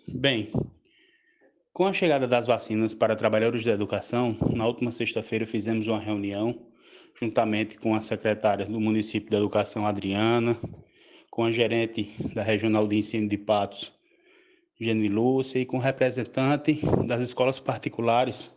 Bem, com a chegada das vacinas para trabalhadores da educação, na última sexta-feira fizemos uma reunião juntamente com a secretária do município da Educação, Adriana, com a gerente da Regional de Ensino de Patos, Jenny Lúcia, e com o representante das escolas particulares,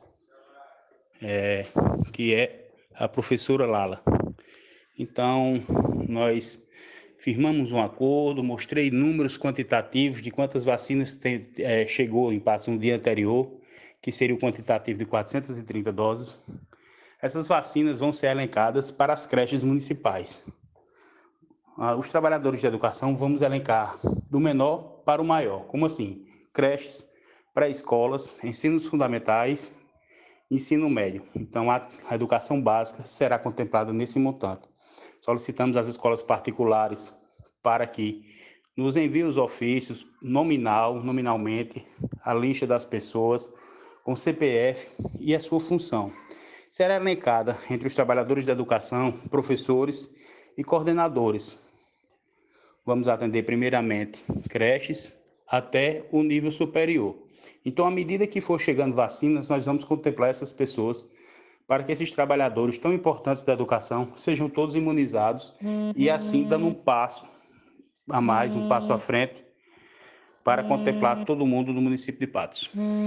que é a professora Lala. Então, nós firmamos um acordo, mostrei números quantitativos de quantas vacinas chegou em Patos no dia anterior, que seria o quantitativo de 430 doses. Essas vacinas vão ser elencadas para as creches municipais. Os trabalhadores de educação vamos elencar do menor para o maior. Como assim? Creches, pré-escolas, ensinos fundamentais, ensino médio. Então, a educação básica será contemplada nesse montante. Solicitamos às escolas particulares para que nos enviem os ofícios nominalmente, a lista das pessoas com CPF e a sua função. Será elencada entre os trabalhadores da educação, professores e coordenadores. Vamos atender primeiramente creches até o nível superior. Então, à medida que for chegando vacinas, nós vamos contemplar essas pessoas para que esses trabalhadores tão importantes da educação sejam todos imunizados e assim dando um passo a mais, um passo à frente para contemplar todo mundo do município de Patos.